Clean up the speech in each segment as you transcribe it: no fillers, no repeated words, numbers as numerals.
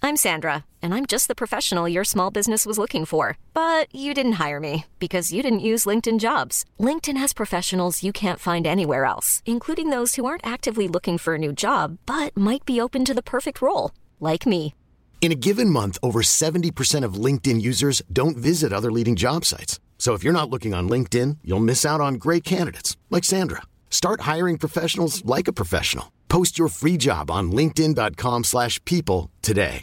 I'm Sandra, and I'm just the professional your small business was looking for. But you didn't hire me because you didn't use LinkedIn Jobs. LinkedIn has professionals you can't find anywhere else, including those who aren't actively looking for a new job, but might be open to the perfect role, like me. In a given month, over 70% of LinkedIn users don't visit other leading job sites. So if you're not looking on LinkedIn, you'll miss out on great candidates like Sandra. Start hiring professionals like a professional. Post your free job on linkedin.com/people today.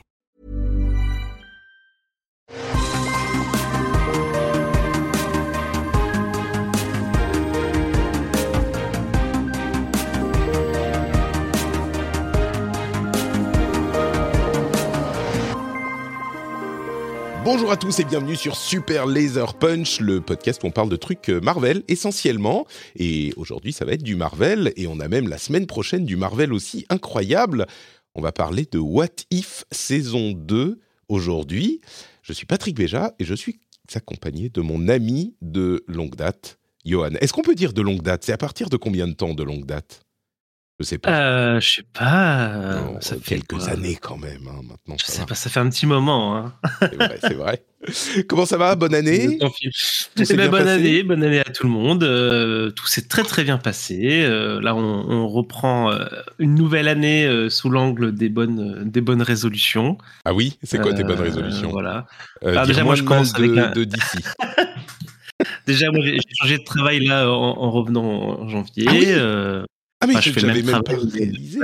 Bonjour à tous et bienvenue sur Super Laser Punch, le podcast où on parle de trucs Marvel essentiellement. Et aujourd'hui, ça va être du Marvel et on a même la semaine prochaine du Marvel aussi incroyable. On va parler de What If saison 2 aujourd'hui. Je suis Patrick Béja et je suis accompagné de mon ami de longue date, Johan. Est-ce qu'on peut dire de longue date ? C'est à partir de combien de temps de longue date ? Je sais pas. Je sais pas. Non, ça fait quelques années quand même. Hein, maintenant, je sais pas, ça fait un petit moment. Hein. C'est vrai. Comment ça va ? Bonne année ? Bonne année à tout le monde. Tout s'est très très bien passé. Là, on reprend une nouvelle année sous l'angle des bonnes résolutions. Ah oui ? C'est quoi tes bonnes résolutions ? Voilà. Alors déjà, moi, je commence de d'ici. Déjà, moi, j'ai changé de travail là en revenant en janvier. Ah oui. Je fais le même même pas réalisé.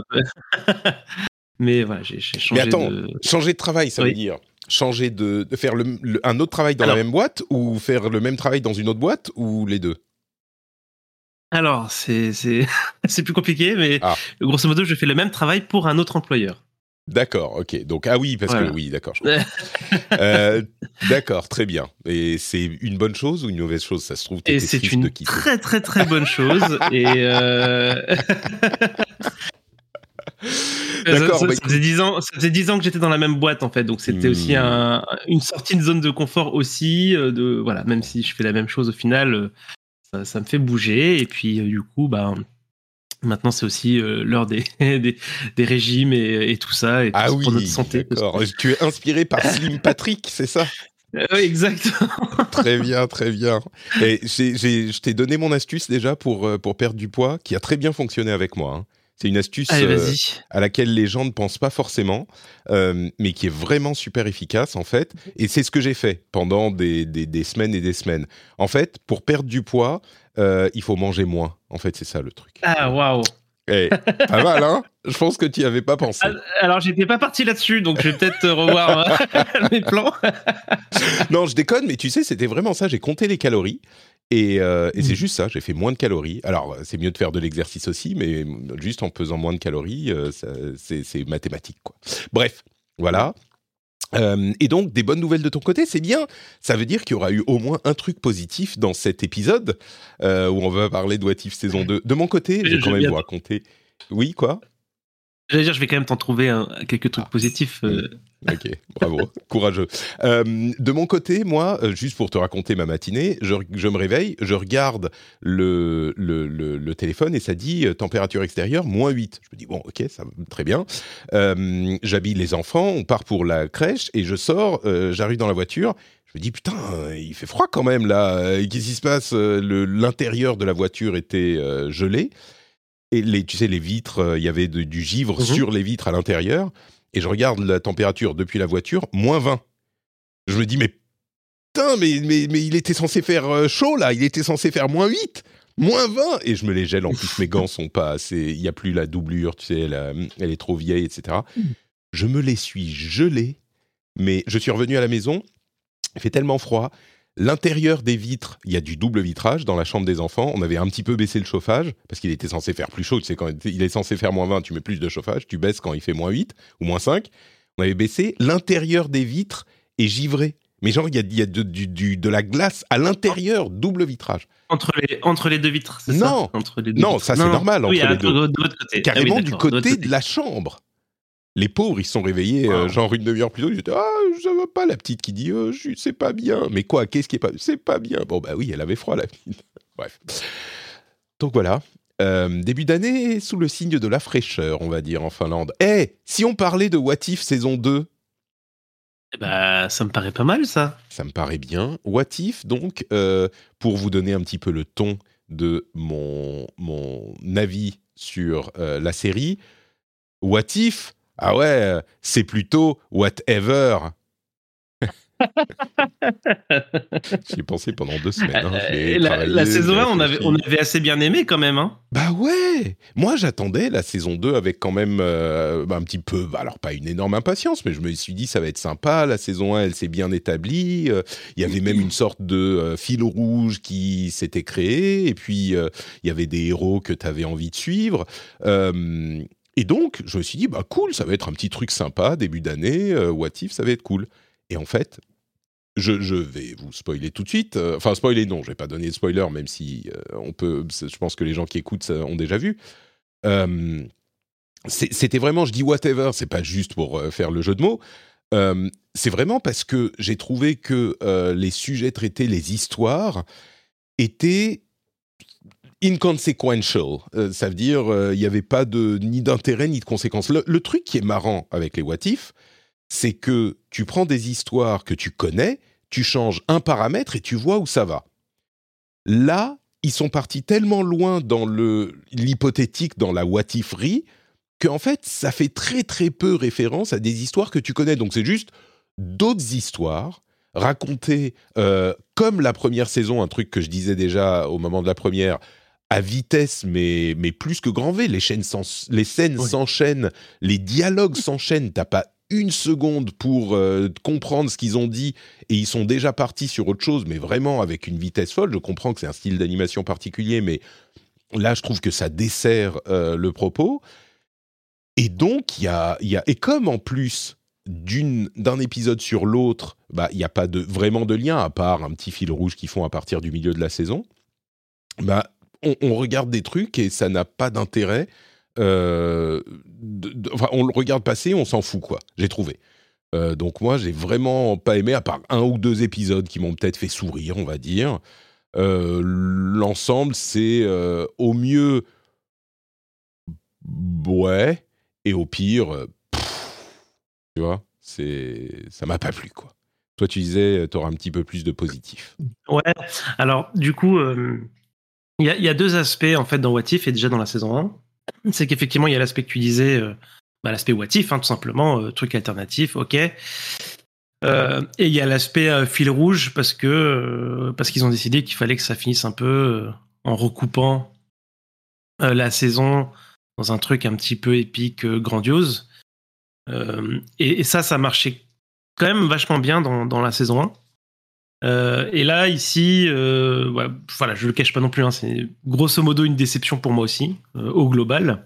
Mais voilà, j'ai changé. Mais attends, changer de travail, ça veut dire changer de faire un autre travail dans la même boîte ou faire le même travail dans une autre boîte ou les deux ? Alors, c'est plus compliqué, mais grosso modo, je fais le même travail pour un autre employeur. D'accord, ok. Donc, parce que oui, d'accord. D'accord, très bien. Et c'est une bonne chose ou une mauvaise chose ? Ça se trouve, t'étais triste de quitter. C'est une très, très, très bonne chose. Et d'accord. Ça faisait 10 ans que j'étais dans la même boîte, en fait. Donc, c'était aussi une sortie de zone de confort aussi. Voilà, même si je fais la même chose au final, ça me fait bouger. Et puis, du coup, maintenant, c'est aussi l'heure des régimes et tout ça, et pour notre santé. D'accord. Tu es inspiré par Slim Patrick, c'est ça ? Oui, exactement. Très bien, très bien. Et je t'ai donné mon astuce déjà pour perdre du poids, qui a très bien fonctionné avec moi. Hein. C'est une astuce à laquelle les gens ne pensent pas forcément, mais qui est vraiment super efficace en fait. Et c'est ce que j'ai fait pendant des semaines et des semaines. En fait, pour perdre du poids, il faut manger moins. En fait, c'est ça le truc. Ah, waouh. Pas mal, hein ? Je pense que tu n'y avais pas pensé. Alors, j'étais pas parti là-dessus, donc je vais peut-être revoir mes plans. Non, je déconne, mais tu sais, c'était vraiment ça. J'ai compté les calories. Et c'est juste ça, j'ai fait moins de calories. Alors, c'est mieux de faire de l'exercice aussi, mais juste en pesant moins de calories, c'est mathématique, quoi. Bref, voilà. Et donc, des bonnes nouvelles de ton côté, c'est bien. Ça veut dire qu'il y aura eu au moins un truc positif dans cet épisode où on va parler de What If saison 2. De mon côté, je vais quand même vous raconter... Oui, quoi ? J'allais dire, je vais quand même t'en trouver quelques trucs positifs. Ok, bravo, courageux. De mon côté, moi, juste pour te raconter ma matinée, je me réveille, je regarde le téléphone et ça dit température extérieure, -8. Je me dis, bon, ok, ça très bien. J'habille les enfants, on part pour la crèche et je sors, j'arrive dans la voiture. Je me dis, putain, il fait froid quand même là. Qu'est-ce qui se passe ? L'intérieur de la voiture était gelé. Et tu sais, les vitres, il y avait du givre sur les vitres à l'intérieur. Et je regarde la température depuis la voiture, -20. Je me dis, mais putain, mais il était censé faire chaud, là. Il était censé faire -8, -20. Et je me les gèle. En plus, mes gants sont pas assez... Il n'y a plus la doublure, tu sais, elle est trop vieille, etc. Je me les suis gelés. Mais je suis revenu à la maison. Il fait tellement froid. L'intérieur des vitres, il y a du double vitrage dans la chambre des enfants. On avait un petit peu baissé le chauffage parce qu'il était censé faire plus chaud. Tu sais, quand il est censé faire -20, tu mets plus de chauffage. Tu baisses quand il fait -8 ou -5. On avait baissé. L'intérieur des vitres est givré. Mais genre, il y a de la glace à l'intérieur, double vitrage. Entre les deux vitres, c'est ça ? Non, ça c'est normal. Oui, entre les deux. De l'autre côté. Carrément du côté de la chambre. Les pauvres, ils se sont réveillés genre une demi-heure plus tôt. Ils étaient ça va pas, la petite qui dit c'est pas bien. Mais quoi, qu'est-ce qui est pas... C'est pas bien. Bon, bah oui, elle avait froid, la petite. Bref. Donc voilà. Début d'année sous le signe de la fraîcheur, on va dire, en Finlande. Si on parlait de What If saison 2, Bah, ça me paraît pas mal, ça. Ça me paraît bien. What If, donc, pour vous donner un petit peu le ton de mon avis sur la série, What If, ah ouais, c'est plutôt Whatever. J'y ai pensé pendant 2 semaines. La saison 1, on avait assez bien aimé quand même. Hein. Bah ouais. Moi, j'attendais la saison 2 avec quand même un petit peu, alors pas une énorme impatience, mais je me suis dit ça va être sympa. La saison 1, elle s'est bien établie. Il y avait même une sorte de fil rouge qui s'était créé. Et puis, il y avait des héros que tu avais envie de suivre. Et donc, je me suis dit, bah cool, ça va être un petit truc sympa, début d'année. What If, ça va être cool. Et en fait... Je vais vous spoiler tout de suite. Enfin, spoiler, non, je vais pas donner de spoiler, même si on peut. Je pense que les gens qui écoutent ça ont déjà vu. C'était vraiment, je dis whatever, c'est pas juste pour faire le jeu de mots. C'est vraiment parce que j'ai trouvé que les sujets traités, les histoires, étaient inconsequential. Ça veut dire, il n'y avait pas ni d'intérêt ni de conséquences. Le truc qui est marrant avec les what if, c'est que tu prends des histoires que tu connais, tu changes un paramètre et tu vois où ça va. Là, ils sont partis tellement loin dans l'hypothétique, dans la what-if-rie, qu'en fait, ça fait très très peu référence à des histoires que tu connais. Donc c'est juste d'autres histoires racontées comme la première saison, un truc que je disais déjà au moment de la première, à vitesse, mais plus que grand V. Les scènes s'enchaînent, les dialogues s'enchaînent, t'as pas une seconde pour comprendre ce qu'ils ont dit et ils sont déjà partis sur autre chose, mais vraiment avec une vitesse folle. Je comprends que c'est un style d'animation particulier, mais là, je trouve que ça dessert le propos. Et donc, et comme en plus d'un épisode sur l'autre, bah, il n'y a pas vraiment de lien, à part un petit fil rouge qu'ils font à partir du milieu de la saison, bah, on regarde des trucs et ça n'a pas d'intérêt. Enfin, on le regarde passer, on s'en fout, quoi. J'ai trouvé. Donc moi, j'ai vraiment pas aimé, à part 1 ou 2 épisodes qui m'ont peut-être fait sourire, on va dire. L'ensemble, c'est au mieux, ouais, et au pire, tu vois, ça m'a pas plu, quoi. Toi, tu disais, t'auras un petit peu plus de positif. Ouais. Alors, du coup, il y a 2 aspects en fait dans What If et déjà dans la saison 1. C'est qu'effectivement, il y a l'aspect que tu disais, l'aspect what if, hein, tout simplement, truc alternatif, ok. Et il y a l'aspect fil rouge parce qu'ils ont décidé qu'il fallait que ça finisse un peu en recoupant la saison dans un truc un petit peu épique, grandiose. Et ça marchait quand même vachement bien dans la saison 1. Et là, ici, ouais, voilà, je le cache pas non plus, hein, c'est grosso modo une déception pour moi aussi, au global.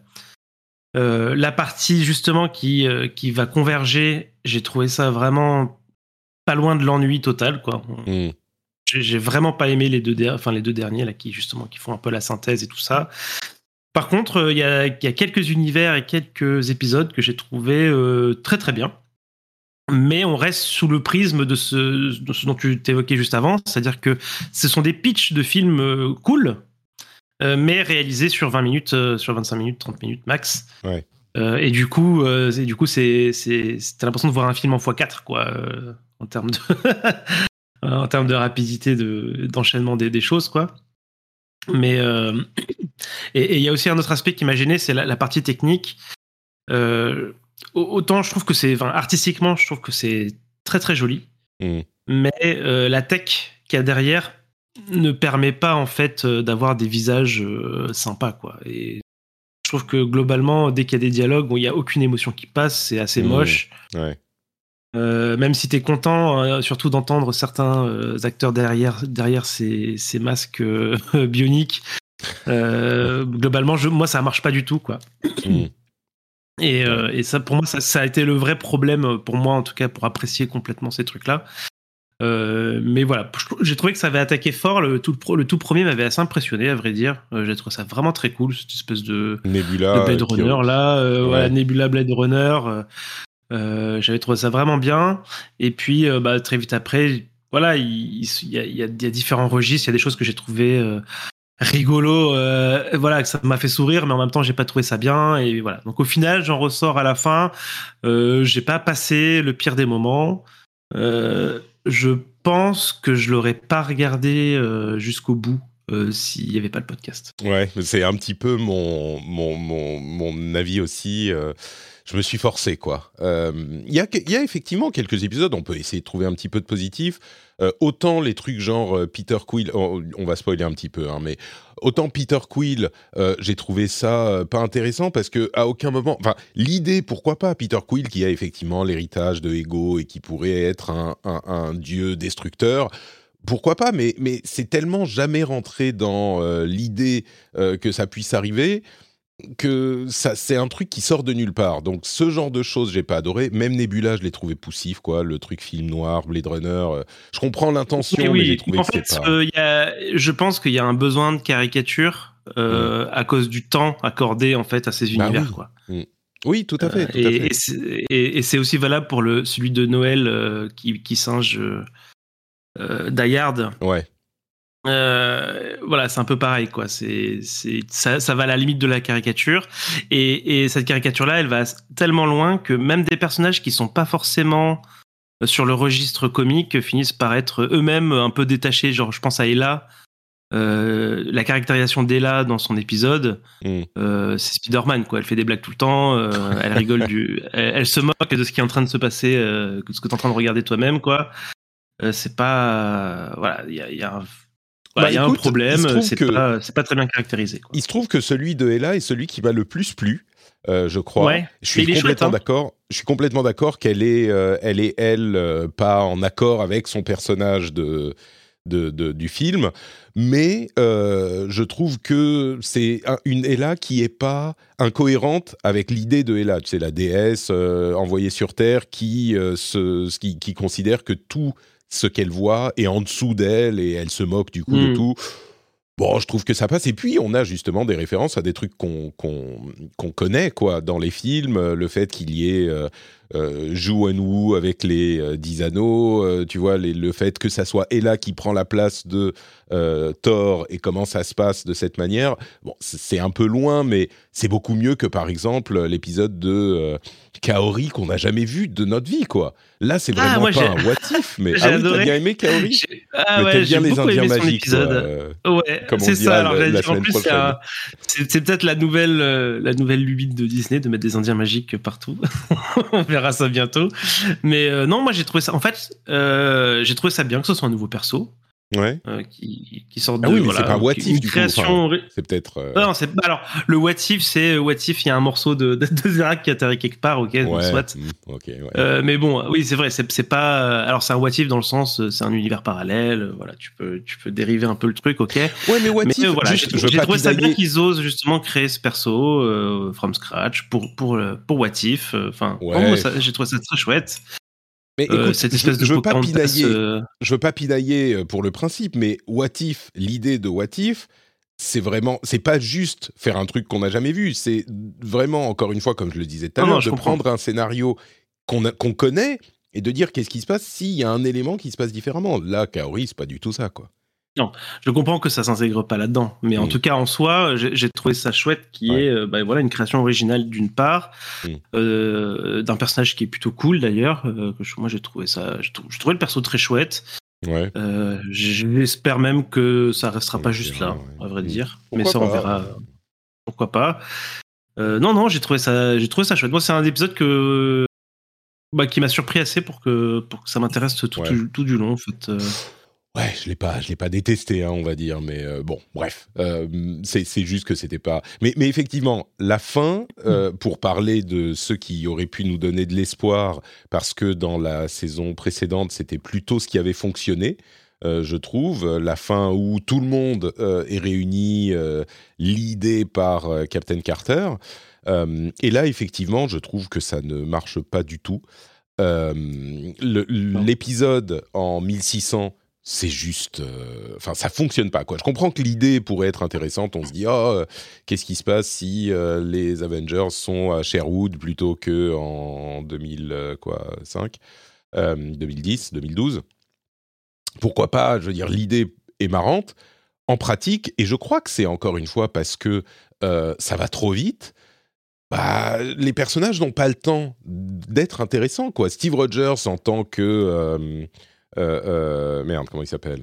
La partie justement qui va converger, j'ai trouvé ça vraiment pas loin de l'ennui total, quoi. J'ai vraiment pas aimé les deux derniers là qui font un peu la synthèse et tout ça. Par contre, il y a quelques univers et quelques épisodes que j'ai trouvé très très bien. Mais on reste sous le prisme de ce dont tu t'évoquais juste avant, c'est-à-dire que ce sont des pitchs de films cool, mais réalisés sur 20 minutes, sur 25 minutes, 30 minutes max. Ouais. Et du coup, t'as l'impression de voir un film en x4, quoi, en termes de en termes de rapidité d'enchaînement des choses, quoi. Mais et il y a aussi un autre aspect qui m'a gêné, c'est la partie technique. Autant je trouve que artistiquement, je trouve que c'est très très joli, mais la tech qu'il y a derrière ne permet pas en fait d'avoir des visages sympas, quoi. Et je trouve que globalement, dès qu'il y a des dialogues où il n'y a aucune émotion qui passe, c'est assez moche. Ouais. Même si t'es content, surtout d'entendre certains acteurs derrière ces masques bioniques, globalement, moi ça marche pas du tout, quoi. Et ça, pour moi, ça a été le vrai problème, pour moi en tout cas, pour apprécier complètement ces trucs-là. Mais voilà, j'ai trouvé que ça avait attaqué fort. Le tout premier m'avait assez impressionné, à vrai dire. J'ai trouvé ça vraiment très cool, cette espèce de Nebula, de Blade Runner là, voilà, Nebula Blade Runner. J'avais trouvé ça vraiment bien. Et puis, très vite après, voilà, il y a différents registres. Il y a des choses que j'ai trouvées rigolo, voilà, que ça m'a fait sourire, mais en même temps, j'ai pas trouvé ça bien. Et voilà. Donc, au final, j'en ressors à la fin. J'ai pas passé le pire des moments. Je pense que je l'aurais pas regardé jusqu'au bout s'il n'y avait pas le podcast. Ouais, c'est un petit peu mon avis aussi. Je me suis forcé, quoi. Il y a effectivement quelques épisodes, on peut essayer de trouver un petit peu de positif. Autant les trucs genre Peter Quill, on va spoiler un petit peu, hein, mais autant Peter Quill, j'ai trouvé ça pas intéressant parce que à aucun moment, enfin l'idée, pourquoi pas Peter Quill qui a effectivement l'héritage de Ego et qui pourrait être un dieu destructeur. Pourquoi pas, mais c'est tellement jamais rentré dans l'idée que ça puisse arriver que ça, c'est un truc qui sort de nulle part. Donc ce genre de choses, j'ai pas adoré. Même Nebula, je l'ai trouvé poussif, quoi. Le truc film noir, Blade Runner. Je comprends l'intention, mais j'ai trouvé en que fait, c'est pas. je pense qu'il y a un besoin de caricature à cause du temps accordé en fait à ces univers, Oui. quoi. Oui, tout à fait, tout à fait. Et c'est aussi valable pour celui de Noël qui singe Die Hard. Ouais. Voilà, c'est un peu pareil, quoi. Ça va à la limite de la caricature. Et cette caricature-là, elle va tellement loin que même des personnages qui sont pas forcément sur le registre comique finissent par être eux-mêmes un peu détachés. Genre, je pense à Ella. La caractérisation d'Ella dans son épisode, c'est Spider-Man, quoi. Elle fait des blagues tout le temps, elle rigole elle se moque de ce qui est en train de se passer, de ce que tu es en train de regarder toi-même, quoi. C'est pas, voilà, il y a un problème, c'est pas très bien caractérisé, quoi. Il se trouve que celui de Ella est celui qui m'a le plus plu, je crois. Ouais. Je suis complètement d'accord. Je suis complètement d'accord qu'elle est, pas en accord avec son personnage du film, mais je trouve que c'est une Ella qui est pas incohérente avec l'idée de Ella. Tu sais, la déesse envoyée sur Terre qui considère que tout ce qu'elle voit est en dessous d'elle et elle se moque du coup de tout. Bon, je trouve que ça passe. Et puis, on a justement des références à des trucs qu'on connaît, quoi, dans les films. Le fait qu'il y ait Zhu Wenwu avec les 10 anneaux, tu vois, le fait que ça soit Ella qui prend la place de Thor et comment ça se passe de cette manière. Bon, c'est un peu loin, mais c'est beaucoup mieux que, par exemple, l'épisode de Kaori qu'on n'a jamais vu de notre vie, quoi. Là, c'est vraiment pas un what if, mais... Ah oui, t'as bien aimé Kaori? Mais t'aimes bien les Indiens magiques, quoi. Ouais, comme c'est ça. Alors, la en plus, c'est peut-être la nouvelle lubie de Disney de mettre des Indiens magiques partout. On verra ça bientôt. Mais non, moi j'ai trouvé ça. En fait, j'ai trouvé ça bien que ce soit un nouveau perso. Ouais. Qui sortent de. Ah oui, mais c'est pas un what if du création... coup. Enfin, c'est peut-être. Non, alors le what if, c'est what if. Il y a un morceau de Zerak qui atterrit quelque part, ok, ouais, soit. Ok. Ouais. Mais bon, oui, c'est vrai, c'est pas. Alors c'est un what if dans le sens, c'est un univers parallèle. Voilà, tu peux dériver un peu le truc, ok. Ouais, mais what if. Voilà, j'ai trouvé ça bien qu'ils osent justement créer ce perso from scratch pour what if. Enfin, moi, j'ai trouvé ça très chouette. Mais écoute, cette espèce je veux pas pinailler pour le principe, mais what if, l'idée de what if, c'est pas juste faire un truc qu'on n'a jamais vu, c'est vraiment, encore une fois, comme je le disais tout à l'heure, de prendre un scénario qu'on connaît et de dire qu'est-ce qui se passe s'il y a un élément qui se passe différemment. Là, Kaori, c'est pas du tout ça, quoi. Non, je comprends que ça s'intègre pas là-dedans, mais en tout cas en soi, j'ai trouvé ça chouette qu'il y ait une création originale d'une part, d'un personnage qui est plutôt cool d'ailleurs. Moi j'ai trouvé le perso très chouette. Ouais. J'espère même que ça restera pas juste là, à vrai dire. Pourquoi mais ça pas, on verra. Pourquoi pas. Non, j'ai trouvé ça chouette. Moi c'est un épisode qui m'a surpris assez pour que ça m'intéresse tout du long en fait. Ouais, je l'ai pas détesté, hein, on va dire, mais bon, bref, c'est juste que c'était pas. Mais effectivement, la fin, pour parler de ceux qui auraient pu nous donner de l'espoir, parce que dans la saison précédente, c'était plutôt ce qui avait fonctionné. Je trouve la fin où tout le monde est réuni, l'idée par Captain Carter. Et là, effectivement, je trouve que ça ne marche pas du tout. L'épisode en 1600. C'est juste... Enfin, ça fonctionne pas, quoi. Je comprends que l'idée pourrait être intéressante. On se dit, qu'est-ce qui se passe si les Avengers sont à Sherwood plutôt qu'en 2010, 2012 ? Pourquoi pas ? Je veux dire, l'idée est marrante. En pratique, et je crois que c'est encore une fois parce que ça va trop vite, Bah, les personnages n'ont pas le temps d'être intéressants, quoi. Steve Rogers en tant que merde, comment il s'appelle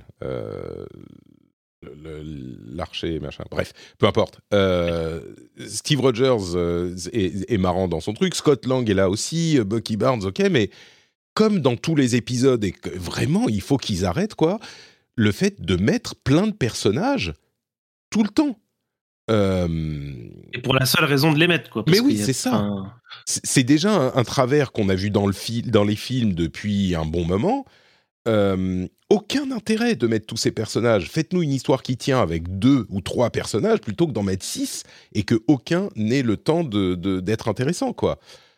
l'archer, machin. Bref, peu importe. Steve Rogers est marrant dans son truc. Scott Lang est là aussi. Bucky Barnes, ok, mais comme dans tous les épisodes, et que vraiment, il faut qu'ils arrêtent, quoi, le fait de mettre plein de personnages tout le temps. Et pour la seule raison de les mettre, quoi. Mais oui, c'est ça. C'est déjà un travers qu'on a vu dans les films depuis un bon moment. Aucun intérêt de mettre tous ces personnages. Faites-nous une histoire qui tient avec 2 ou 3 personnages plutôt que d'en mettre 6 et que aucun n'ait le temps d'être intéressant, quoi.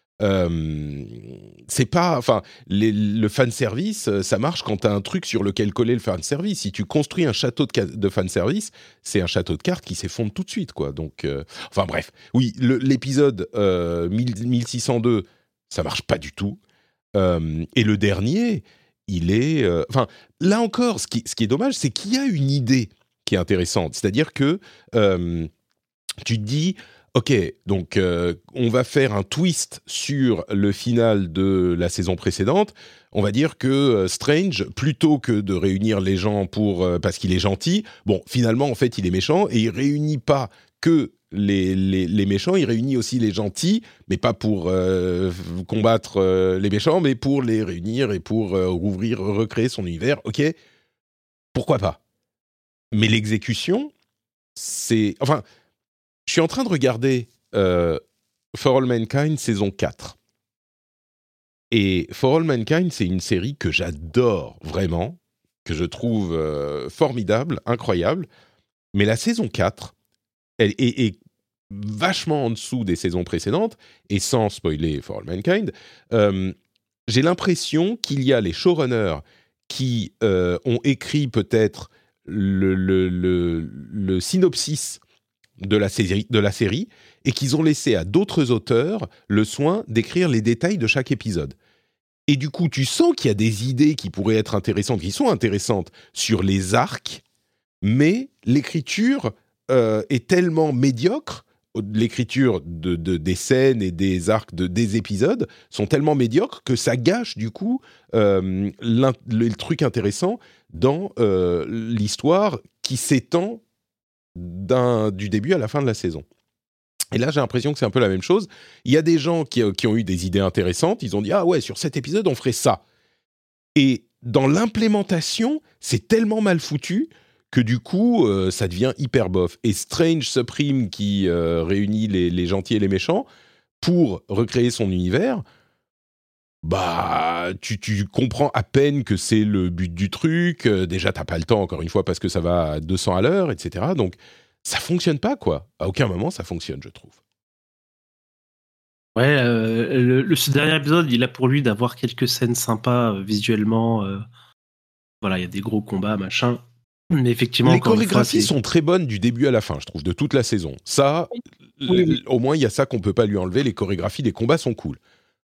C'est pas, enfin, le fan service, ça marche quand t'as un truc sur lequel coller le fan service. Si tu construis un château de fan service, c'est un château de cartes qui s'effondre tout de suite, quoi. Donc, enfin bref, oui, l'épisode 1602, ça marche pas du tout. Et le dernier, il est, enfin, là encore, ce qui est dommage, c'est qu'il y a une idée qui est intéressante. C'est-à-dire que tu te dis, ok, donc on va faire un twist sur le final de la saison précédente. On va dire que Strange, plutôt que de réunir les gens parce qu'il est gentil, bon, finalement, en fait, il est méchant et il réunit pas que les méchants, il réunit aussi les gentils, mais pas pour combattre les méchants, mais pour les réunir et pour recréer son univers. Ok, pourquoi pas ? Mais l'exécution, c'est... Enfin, je suis en train de regarder For All Mankind saison 4. Et For All Mankind, c'est une série que j'adore vraiment, que je trouve formidable, incroyable. Mais la saison 4, elle est vachement en dessous des saisons précédentes, et sans spoiler For All Mankind, j'ai l'impression qu'il y a les showrunners qui ont écrit peut-être le synopsis de la série, et qu'ils ont laissé à d'autres auteurs le soin d'écrire les détails de chaque épisode. Et du coup, tu sens qu'il y a des idées qui pourraient être intéressantes, qui sont intéressantes sur les arcs, mais l'écriture est tellement médiocre, l'écriture des scènes et des arcs des épisodes sont tellement médiocres que ça gâche du coup le truc intéressant dans l'histoire qui s'étend du début à la fin de la saison. Et là, j'ai l'impression que c'est un peu la même chose. Il y a des gens qui ont eu des idées intéressantes. Ils ont dit « Ah ouais, sur cet épisode, on ferait ça. » Et dans l'implémentation, c'est tellement mal foutu que du coup, ça devient hyper bof. Et Strange Supreme, qui réunit les gentils et les méchants, pour recréer son univers, bah, tu comprends à peine que c'est le but du truc. Déjà, t'as pas le temps, encore une fois, parce que ça va à 200 à l'heure, etc. Donc, ça fonctionne pas, quoi. À aucun moment, ça fonctionne, je trouve. Ouais, ce dernier épisode, il a pour lui d'avoir quelques scènes sympas visuellement. Voilà, il y a des gros combats, machin. Mais effectivement, les chorégraphies sont très bonnes du début à la fin, je trouve, de toute la saison. Ça, oui. Au moins, il y a ça qu'on peut pas lui enlever. Les chorégraphies des combats sont cool.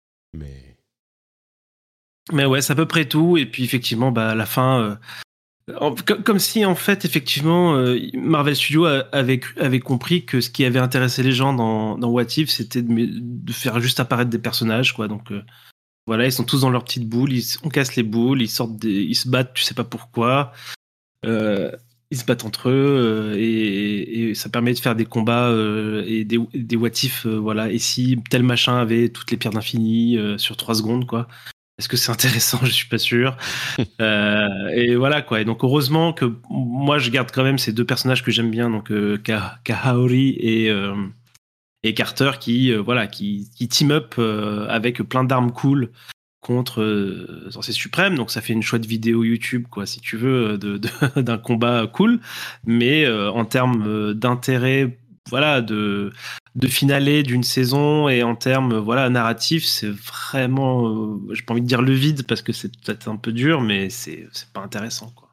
Mais ouais, c'est à peu près tout. Et puis, effectivement, bah, à la fin... comme si, en fait, effectivement, Marvel Studios avait compris que ce qui avait intéressé les gens dans What If, c'était de faire juste apparaître des personnages, quoi. Donc, voilà, ils sont tous dans leur petite boule, on casse les boules, ils se battent, tu sais pas pourquoi. Ils se battent entre eux, et ça permet de faire des combats et des What If, voilà. Et si tel machin avait toutes les pierres d'infini sur 3 secondes, quoi. Est-ce que c'est intéressant ? Je suis pas sûr. Et voilà, quoi. Et donc, heureusement que moi, je garde quand même ces 2 personnages que j'aime bien, donc Kaori et Carter, qui team up avec plein d'armes cool contre Sorcier Suprême. Donc, ça fait une chouette vidéo YouTube, quoi, si tu veux, d'un combat cool. Mais en termes d'intérêt, voilà, de finale d'une saison, et en termes narratifs, c'est vraiment j'ai pas envie de dire le vide parce que c'est peut-être un peu dur, mais c'est pas intéressant, quoi.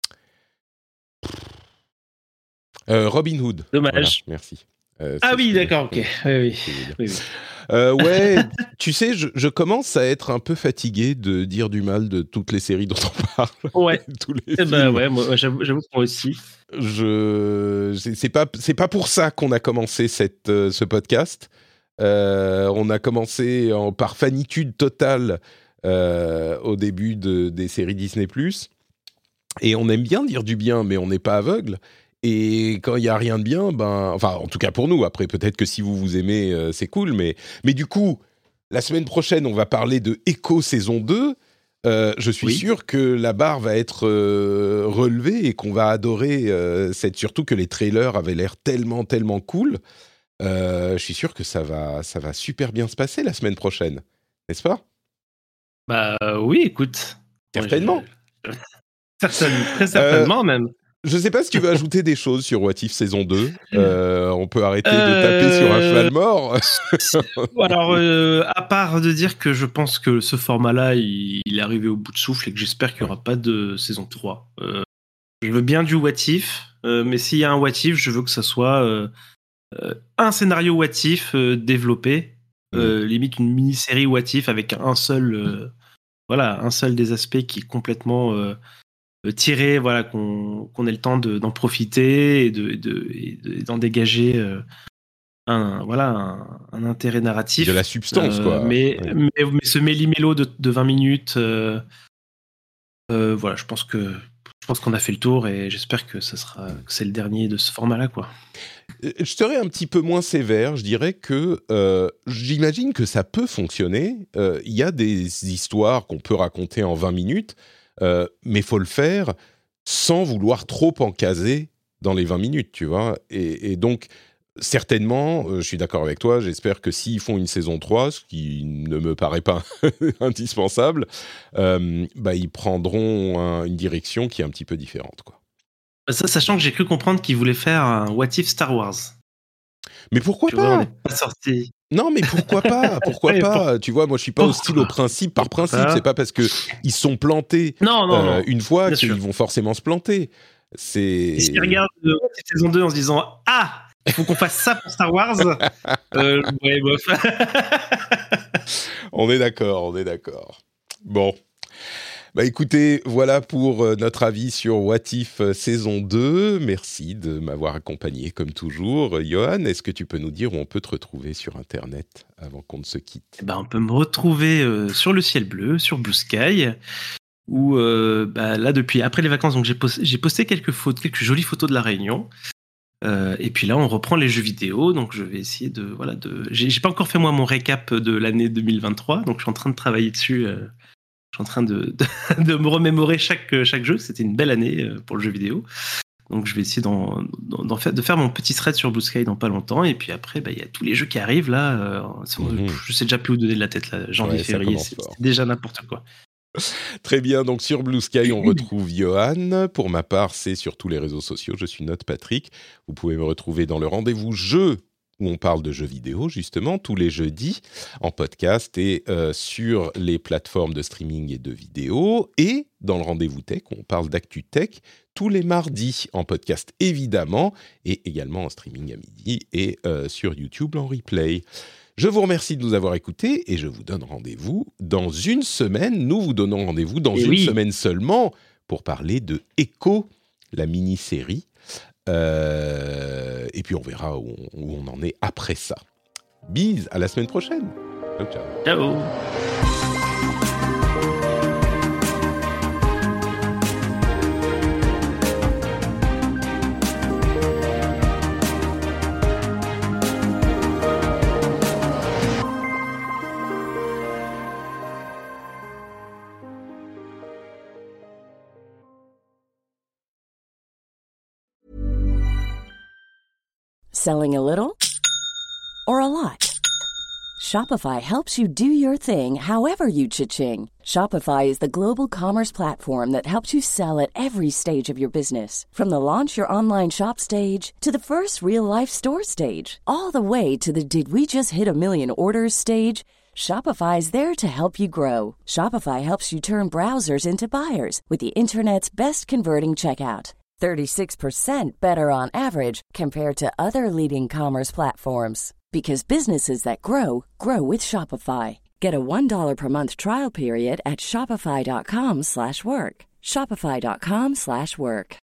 Robin Hood. Dommage. Voilà, merci. Ah oui, d'accord, ok. Oui. Ouais, tu sais, je commence à être un peu fatigué de dire du mal de toutes les séries dont on parle. Ouais. Tous les films. Bah ouais, moi, j'avoue que moi aussi. C'est pas pour ça qu'on a commencé ce podcast. On a commencé par fanitude totale au début des séries Disney+. Et on aime bien dire du bien, mais on n'est pas aveugle. Et quand il n'y a rien de bien, enfin, en tout cas pour nous, après peut-être que si vous aimez, c'est cool. Mais du coup, la semaine prochaine, on va parler de Echo saison 2. Je suis sûr que la barre va être relevée et qu'on va adorer surtout que les trailers avaient l'air tellement, tellement cool. Je suis sûr que ça va super bien se passer la semaine prochaine, n'est-ce pas ? Bah oui, écoute. Certainement. Très certainement même. Je ne sais pas si tu veux ajouter des choses sur What If saison 2. On peut arrêter de taper sur un cheval mort. Alors, à part de dire que je pense que ce format-là, il est arrivé au bout de souffle et que j'espère qu'il n'y aura pas de saison 3. Je veux bien du What If, mais s'il y a un What If, je veux que ça soit un scénario What If développé, limite une mini-série What If avec un seul des aspects qui est complètement tiré, voilà, qu'on ait le temps d'en profiter et d'en dégager un intérêt narratif. De la substance, quoi. Mais ce méli-mélo de 20 minutes, voilà, je pense qu'on a fait le tour et j'espère que c'est le dernier de ce format-là, quoi. Je serais un petit peu moins sévère, je dirais que j'imagine que ça peut fonctionner. Il y a des histoires qu'on peut raconter en 20 minutes, mais il faut le faire sans vouloir trop en caser dans les 20 minutes, tu vois. Et donc, certainement, je suis d'accord avec toi, j'espère que s'ils font une saison 3, ce qui ne me paraît pas indispensable, ils prendront une direction qui est un petit peu différente, quoi. Ça, sachant que j'ai cru comprendre qu'ils voulaient faire un What If Star Wars. Mais pourquoi pas ? On n'est pas sorti. Non, mais pourquoi pas ? Pourquoi pas ? Tu vois, moi, je suis pas hostile au principe par principe. C'est pas parce que ils sont plantés non. une fois Bien qu'ils sûr. vont forcément se planter. Et s'ils regardent cette saison 2 en se disant il faut qu'on fasse ça pour Star Wars. Ouais, bof. On est d'accord. Bon. Bah écoutez, voilà pour notre avis sur What If saison 2. Merci de m'avoir accompagné comme toujours. Johan, est-ce que tu peux nous dire où on peut te retrouver sur Internet avant qu'on ne se quitte ? On peut me retrouver sur le ciel bleu, sur Blue Sky, où là, depuis après les vacances, donc j'ai posté quelques jolies photos de la Réunion. Et puis là, on reprend les jeux vidéo, donc je vais essayer j'ai pas encore fait moi mon récap de l'année 2023, donc je suis en train de travailler dessus. Je suis en train de me remémorer chaque jeu. C'était une belle année pour le jeu vidéo. Donc je vais essayer de faire mon petit thread sur Blue Sky dans pas longtemps. Et puis après, il y a tous les jeux qui arrivent là. Je sais déjà plus où donner de la tête là. Janvier, février, c'est déjà n'importe quoi. Très bien, donc sur Blue Sky, on retrouve Johan. Pour ma part, c'est sur tous les réseaux sociaux. Je suis Note Patrick. Vous pouvez me retrouver dans le rendez-vous jeu, où on parle de jeux vidéo, justement, tous les jeudis, en podcast et sur les plateformes de streaming et de vidéo. Et dans le rendez-vous tech, on parle d'actu tech tous les mardis, en podcast, évidemment, et également en streaming à midi et sur YouTube en replay. Je vous remercie de nous avoir écoutés et je vous donne rendez-vous dans une semaine. Nous vous donnons rendez-vous dans semaine seulement pour parler de Echo, la mini-série. Et puis on verra où on en est après ça. Bise, à la semaine prochaine. Ciao. Ciao. Selling a little or a lot? Shopify helps you do your thing however you cha-ching. Shopify is the global commerce platform that helps you sell at every stage of your business. From the launch your online shop stage to the first real-life store stage, all the way to the did we just hit a million orders stage. Shopify is there to help you grow. Shopify helps you turn browsers into buyers with the internet's best converting checkout. 36% better on average compared to other leading commerce platforms. Because businesses that grow, grow with Shopify. Get a $1 per month trial period at shopify.com/work. Shopify.com/work.